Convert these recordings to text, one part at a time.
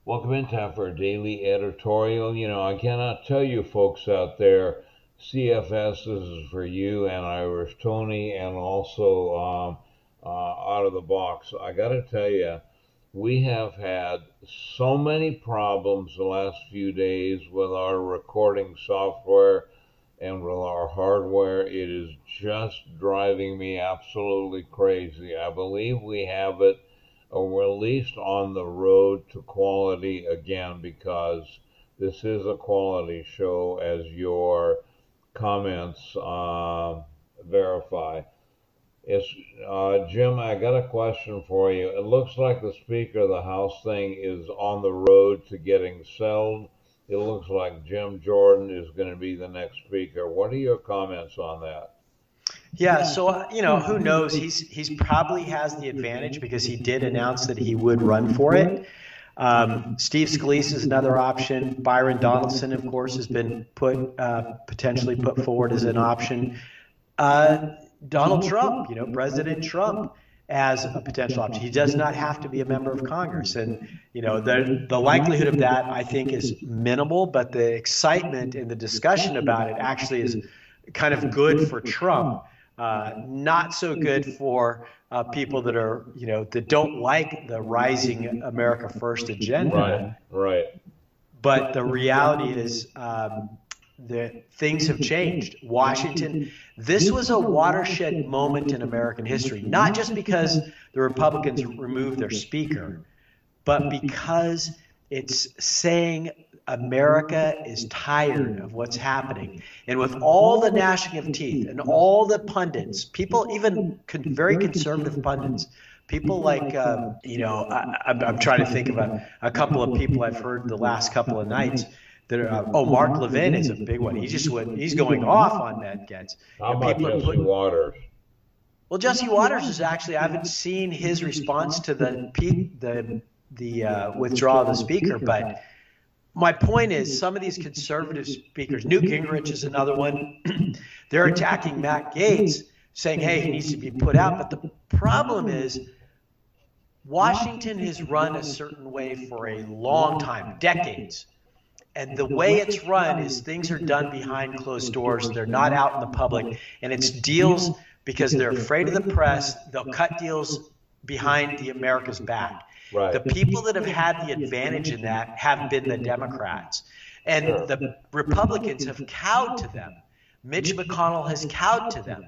Welcome in time for a daily editorial. I cannot tell you folks out there, CFS, this is for you and Irish Tony, and also out of the box. I got to tell you, we have had so many problems the last few days with our recording software and with our hardware. It is just driving me absolutely crazy. I believe we have it, or we're at least on the road to quality again, because this is a quality show, as your comments verify. It's Jim, I got a question for you. It looks like the Speaker of the House thing is on the road to getting settled. It looks like Jim Jordan is going to be the next speaker. What are your comments on that? Yeah, so who knows? He's probably has the advantage because he did announce that he would run for it. Steve Scalise is another option. Byron Donaldson, of course, has been potentially put forward as an option. Donald Trump, President Trump, as a potential option. He does not have to be a member of Congress, and the likelihood of that, I think, is minimal. But the excitement and the discussion about it actually is kind of good for Trump. Not so good for people that are, that don't like the rising America First agenda. Right. But the reality is that things have changed. Washington, this was a watershed moment in American history, not just because the Republicans removed their speaker, but because it's saying America is tired of what's happening. And with all the gnashing of teeth and all the pundits, people, even very conservative pundits, people like, I'm trying to think of a couple of people I've heard the last couple of nights that are, Mark Levin is a big one. He's going off on Matt Gaetz. How about Jesse Waters? Well, Jesse Waters is actually, I haven't seen his response to the withdrawal of the speaker, but my point is, some of these conservative speakers, Newt Gingrich is another one, they're attacking Matt Gaetz, saying, hey, he needs to be put out. But the problem is, Washington has run a certain way for a long time, decades. And the way it's run is things are done behind closed doors. They're not out in the public. And it's deals because they're afraid of the press. They'll cut deals behind the America's back. Right. The people that have had the advantage in that have been the Democrats. And the Republicans have cowed to them. Mitch McConnell has cowed to them.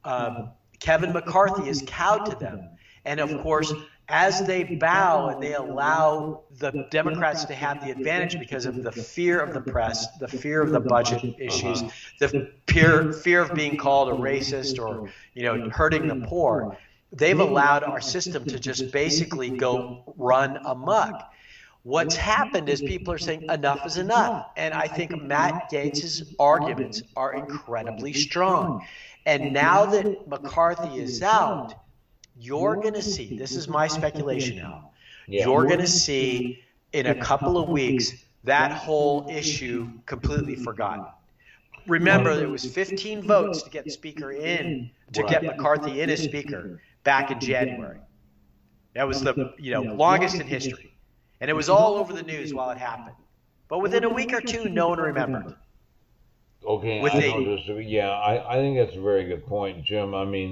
Kevin McCarthy has cowed to them. And of course, as they bow and they allow the Democrats to have the advantage because of the fear of the press, the fear of the budget issues, the fear of being called a racist or, hurting the poor, they've allowed our system to just basically go run amok. What's happened is people are saying enough is enough. And I think Matt Gaetz's arguments are incredibly strong. And now that McCarthy is out, you're going to see, this is my speculation now, you're going to see in a couple of weeks that whole issue completely forgotten. Remember, there was 15 votes to get the speaker in, to get McCarthy in as speaker back in January. That was the longest in history. And it was all over the news while it happened. But within a week or two, no one remembered. Okay, I think that's a very good point, Jim. I mean,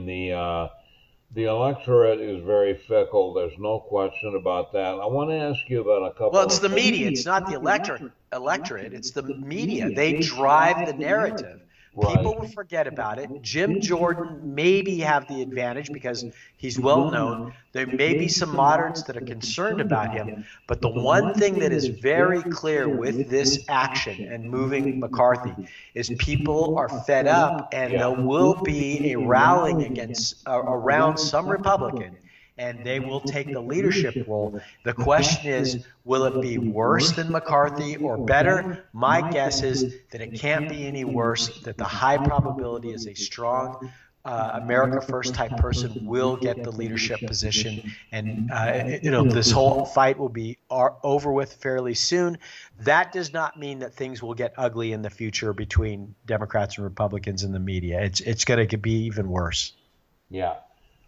the electorate is very fickle. There's no question about that. I want to ask you about a couple. Well, it's the media. It's not the electorate. It's the media. They drive the narrative. Right. People will forget about it. Jim Jordan maybe have the advantage because he's well known. There may be some moderates that are concerned about him. But the one thing that is very clear with this action and moving McCarthy is people are fed up, and there will be a rallying against around some Republican, and they will take the leadership role. The question is, will it be worse than McCarthy or better? My guess is that it can't be any worse, that the high probability is a strong America First type person will get the leadership position. And, this whole fight will be over with fairly soon. That does not mean that things will get ugly in the future between Democrats and Republicans in the media. It's going to be even worse. Yeah.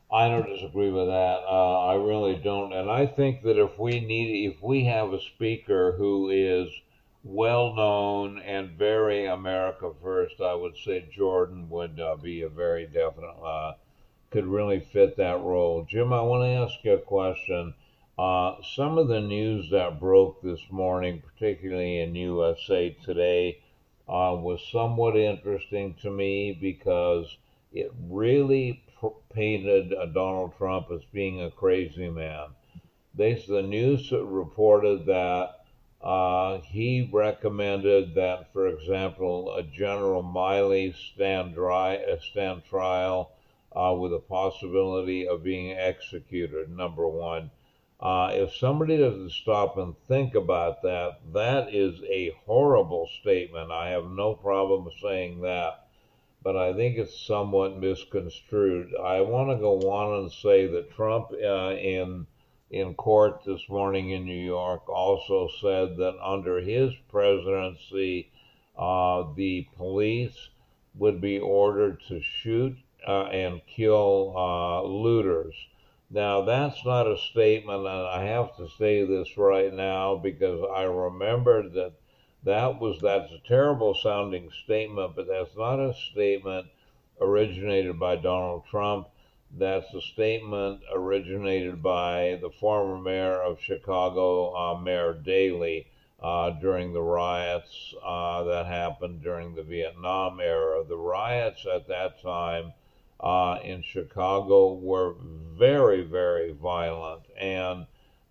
I don't disagree with that. I really don't, and I think that if we have a speaker who is well known and very America first, I would say Jordan would be a very definite could really fit that role. Jim, I want to ask you a question. Some of the news that broke this morning, particularly in USA Today, was somewhat interesting to me because it really painted Donald Trump as being a crazy man. The news reported that he recommended that, for example, a General Miley stand trial with a possibility of being executed. Number one, if somebody doesn't stop and think about that, that is a horrible statement. I have no problem saying that, but I think it's somewhat misconstrued. I want to go on and say that Trump in court this morning in New York also said that under his presidency, the police would be ordered to shoot and kill looters. Now, that's not a statement, and I have to say this right now because I remembered that that's a terrible sounding statement, but that's not a statement originated by Donald Trump. That's a statement originated by the former mayor of Chicago, Mayor Daley, during the riots that happened during the Vietnam era. The riots at that time in Chicago were very, very violent, and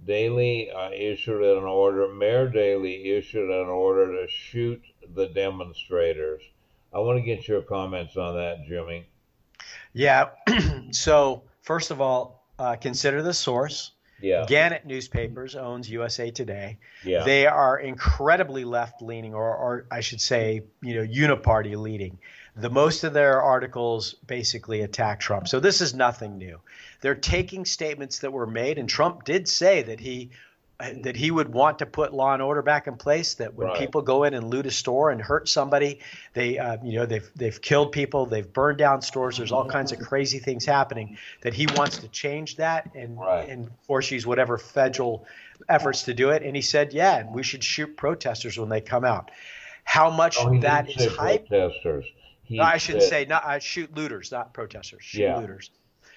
Mayor Daley issued an order to shoot the demonstrators. I want to get your comments on that, Jimmy. Yeah. So first of all, consider the source. Yeah. Gannett Newspapers owns USA Today. Yeah. They are incredibly left-leaning, or I should say, uniparty leading. The most of their articles basically attack Trump. So this is nothing new. They're taking statements that were made, and Trump did say that he would want to put law and order back in place, that when Right. people go in and loot a store and hurt somebody, they've killed people, they've burned down stores, there's all kinds of crazy things happening, that he wants to change that and Right. and of course use whatever federal efforts to do it. And he said, yeah, we should shoot protesters when they come out. How much Oh, he that didn't is say hype? protesters. He I should said, say not shoot looters, not protesters. Shoot Yeah. looters.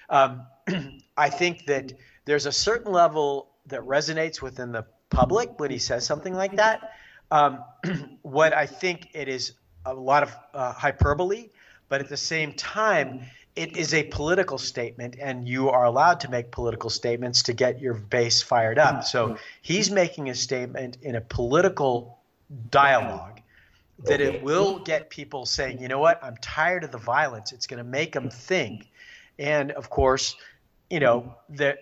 I think that there's a certain level that resonates within the public when he says something like that. What I think it is a lot of hyperbole, but at the same time, it is a political statement, and you are allowed to make political statements to get your base fired up. So he's making a statement in a political dialogue that Okay. it will get people saying, you know what, I'm tired of the violence. It's going to make them think. And of course, that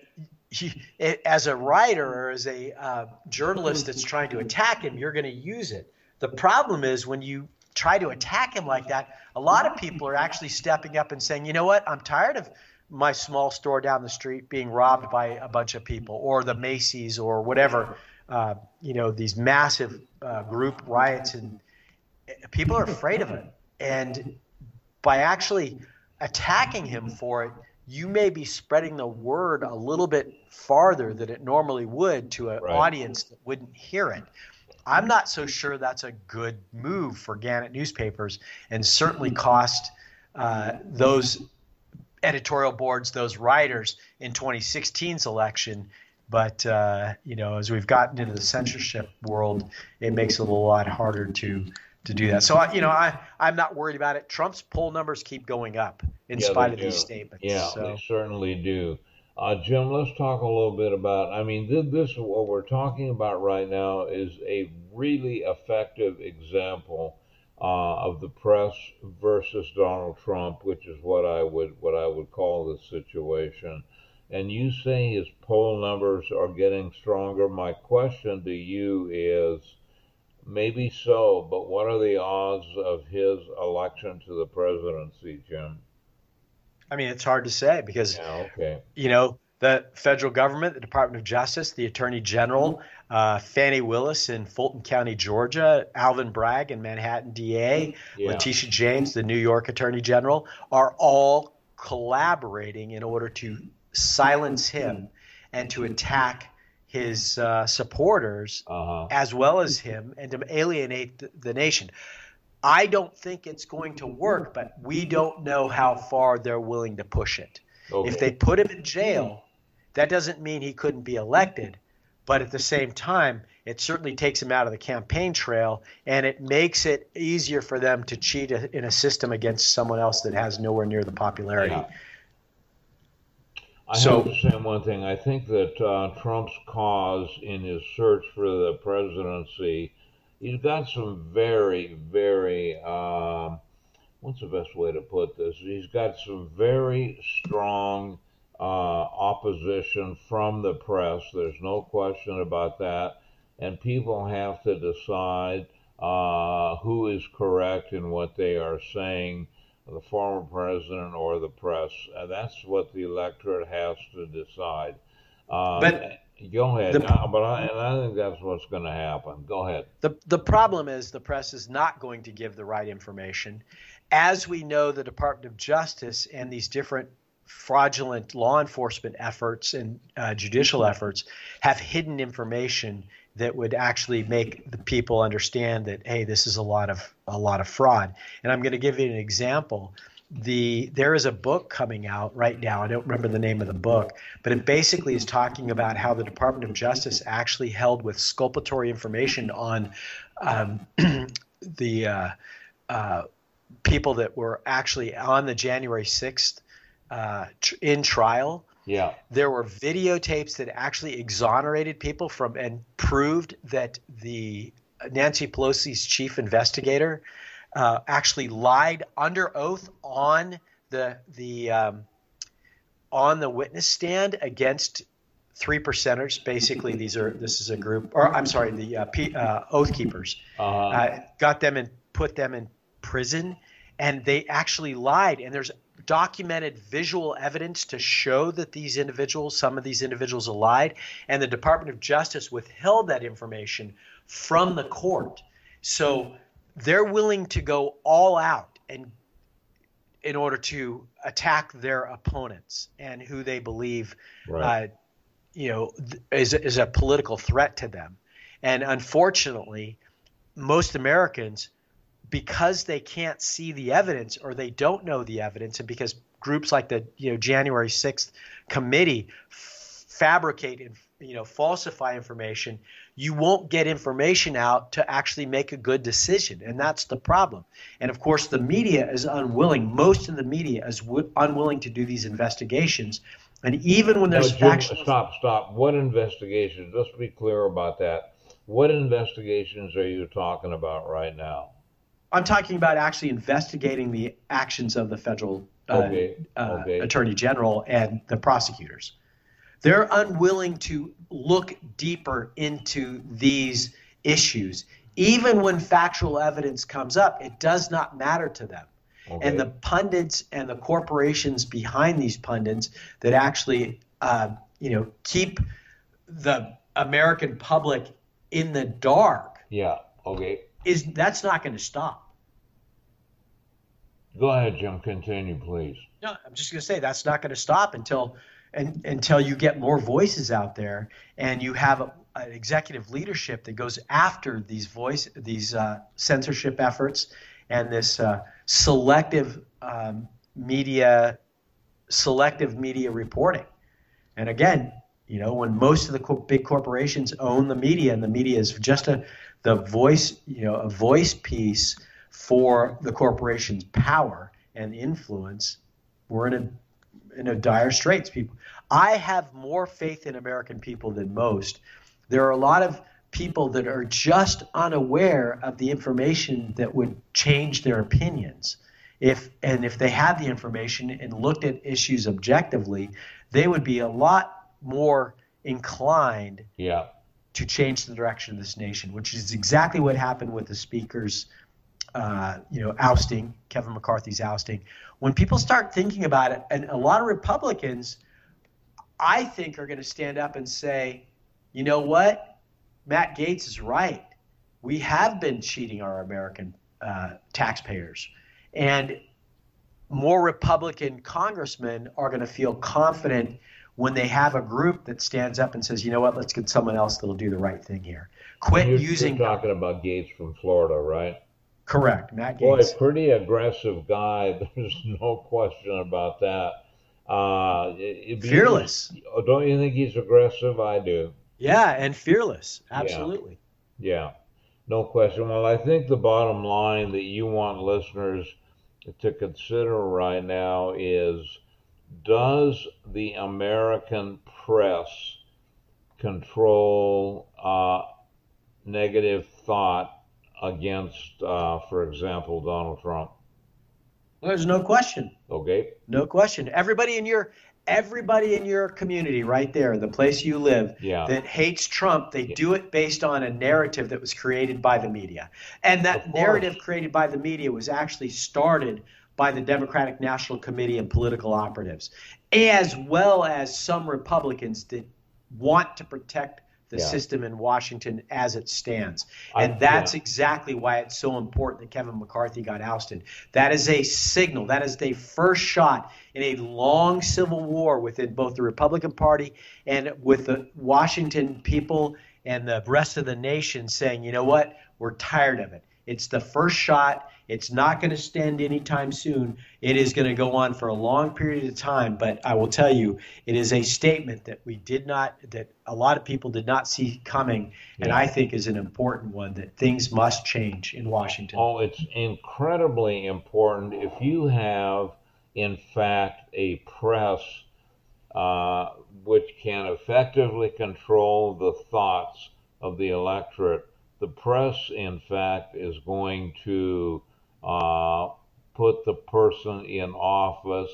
as a writer or as a journalist that's trying to attack him, you're going to use it. The problem is when you try to attack him like that, a lot of people are actually stepping up and saying, you know what, I'm tired of my small store down the street being robbed by a bunch of people, or the Macy's or whatever, these massive group riots, and people are afraid of it. And by actually attacking him for it, you may be spreading the word a little bit farther than it normally would to an Right. audience that wouldn't hear it. I'm not so sure that's a good move for Gannett Newspapers, and certainly cost those editorial boards, those writers in 2016's election. But, as we've gotten into the censorship world, it makes it a lot harder to do that. So, I'm not worried about it. Trump's poll numbers keep going up in Yeah, spite they of these do. statements. Yeah, So, they certainly do. Jim, let's talk a little bit about. I mean, this what we're talking about right now is a really effective example of the press versus Donald Trump, which is what I would call the situation. And you say his poll numbers are getting stronger. My question to you is, maybe so, but what are the odds of his election to the presidency, Jim? I mean, it's hard to say because Yeah, okay. the federal government, the Department of Justice, the Attorney General, Fani Willis in Fulton County, Georgia, Alvin Bragg in Manhattan, DA, Yeah. Letitia James, the New York Attorney General, are all collaborating in order to silence him and to attack his supporters as well as him, and to alienate the nation. I don't think it's going to work, but we don't know how far they're willing to push it. Okay. If they put him in jail, that doesn't mean he couldn't be elected, but at the same time, it certainly takes him out of the campaign trail, and it makes it easier for them to cheat in a system against someone else that has nowhere near the popularity. Yeah. I have to say one thing. I think that Trump's cause in his search for the presidency, he's got some very, very, what's the best way to put this? He's got some very strong opposition from the press. There's no question about that. And people have to decide who is correct in what they are saying, the former president or the press. That's what the electorate has to decide. But go ahead. I think that's what's going to happen. Go ahead. The problem is the press is not going to give the right information. As we know, the Department of Justice and these different fraudulent law enforcement efforts and judicial efforts have hidden information that would actually make the people understand that, hey, this is a lot of fraud. And I'm going to give you an example. There is a book coming out right now. I don't remember the name of the book, but it basically is talking about how the Department of Justice actually held with sculpatory information on the people that were actually on the January 6th in trial. Yeah. There were videotapes that actually exonerated people from and proved that the Nancy Pelosi's chief investigator actually lied under oath on the witness stand against 3 percenters. Basically, this is a group, or I'm sorry, the Oath Keepers. Got them and put them in prison, and they actually lied. And there's documented visual evidence to show that some of these individuals lied, and the Department of Justice withheld that information from the court. So they're willing to go all out and in order to attack their opponents and who they believe, right. Is a political threat to them. And unfortunately, most Americans, because they can't see the evidence or they don't know the evidence, and because groups like the January 6th committee fabricate and falsify information, you won't get information out to actually make a good decision, and that's the problem. And of course, the media is unwilling. Most of the media is unwilling to do these investigations, and even when there's factual. Stop. What investigations? Let's be clear about that. What investigations are you talking about right now? I'm talking about actually investigating the actions of the federal attorney general and the prosecutors. They're unwilling to look deeper into these issues. Even when factual evidence comes up, it does not matter to them. Okay. And the pundits and the corporations behind these pundits that actually, keep the American public in the dark. Yeah. Okay. That's not going to stop. Go ahead, Jim. Continue, please. No, I'm just going to say that's not going to stop until you get more voices out there and you have an executive leadership that goes after these censorship efforts and this selective media reporting. And again, when most of the big corporations own the media, and the media is just a voice piece for the corporation's power and influence, we're in a dire straits. People, I have more faith in American people than most. There are a lot of people that are just unaware of the information that would change their opinions. If they had the information and looked at issues objectively, they would be a lot more inclined to change the direction of this nation, which is exactly what happened with the speaker's ousting, Kevin McCarthy's ousting. When people start thinking about it, and a lot of Republicans, I think, are going to stand up and say, you know what? Matt Gaetz is right. We have been cheating our American taxpayers. And more Republican congressmen are going to feel confident when they have a group that stands up and says, you know what, let's get someone else that'll do the right thing here. Quit using. You're talking about Gaetz from Florida, right? Correct, Matt Boy, Gaetz. pretty aggressive guy. There's no question about that. Fearless. Don't you think he's aggressive? I do. Yeah, and fearless. Absolutely. Yeah, no question. Well, I think the bottom line that you want listeners to consider right now is, does the American press control negative thought against, for example, Donald Trump? There's no question. Okay. No question. Everybody in your community right there, the place you live, that hates Trump, they do it based on a narrative that was created by the media. And that narrative created by the media was actually started by the Democratic National Committee and political operatives, as well as some Republicans that want to protect the system in Washington as it stands. And that's exactly why it's so important that Kevin McCarthy got ousted. That is a signal. That is the first shot in a long civil war within both the Republican Party and with the Washington people and the rest of the nation saying, you know what, we're tired of it. It's the first shot. It's not going to stand anytime soon. It is going to go on for a long period of time. But I will tell you, it is a statement that that a lot of people did not see coming, and I think is an important one, that things must change in Washington. Oh, it's incredibly important. If you have, in fact, a press which can effectively control the thoughts of the electorate, the press, in fact, is going to put the person in office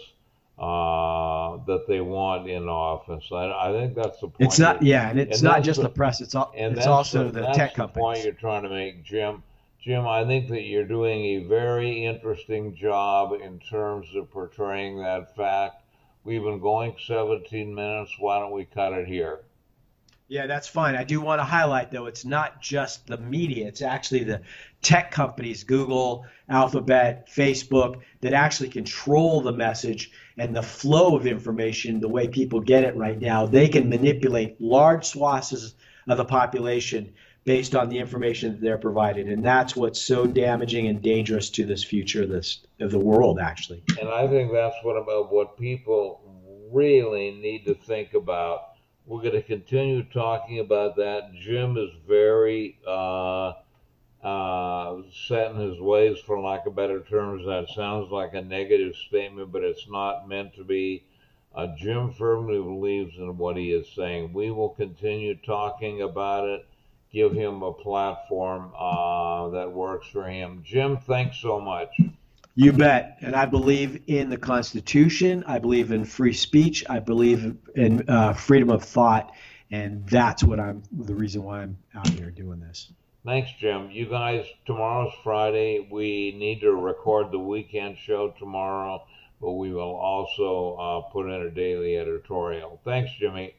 that they want in office. I think that's the point. It's not, and it's not just the press. It's also the tech companies. That's the point you're trying to make, Jim. Jim, I think that you're doing a very interesting job in terms of portraying that fact. We've been going 17 minutes. Why don't we cut it here? Yeah, that's fine. I do want to highlight, though, it's not just the media. It's actually the tech companies, Google, Alphabet, Facebook, that actually control the message and the flow of information, the way people get it right now. They can manipulate large swaths of the population based on the information that they're provided. And that's what's so damaging and dangerous to this future of the world, actually. And I think that's what people really need to think about. We're going to continue talking about that. Jim is very set in his ways, for lack of better terms. That sounds like a negative statement, but it's not meant to be. Jim firmly believes in what he is saying. We will continue talking about it, give him a platform that works for him. Jim, thanks so much. You bet. And I believe in the Constitution. I believe in free speech. I believe in freedom of thought. And that's the reason why I'm out here doing this. Thanks, Jim. You guys, tomorrow's Friday. We need to record the weekend show tomorrow, but we will also put in a daily editorial. Thanks, Jimmy.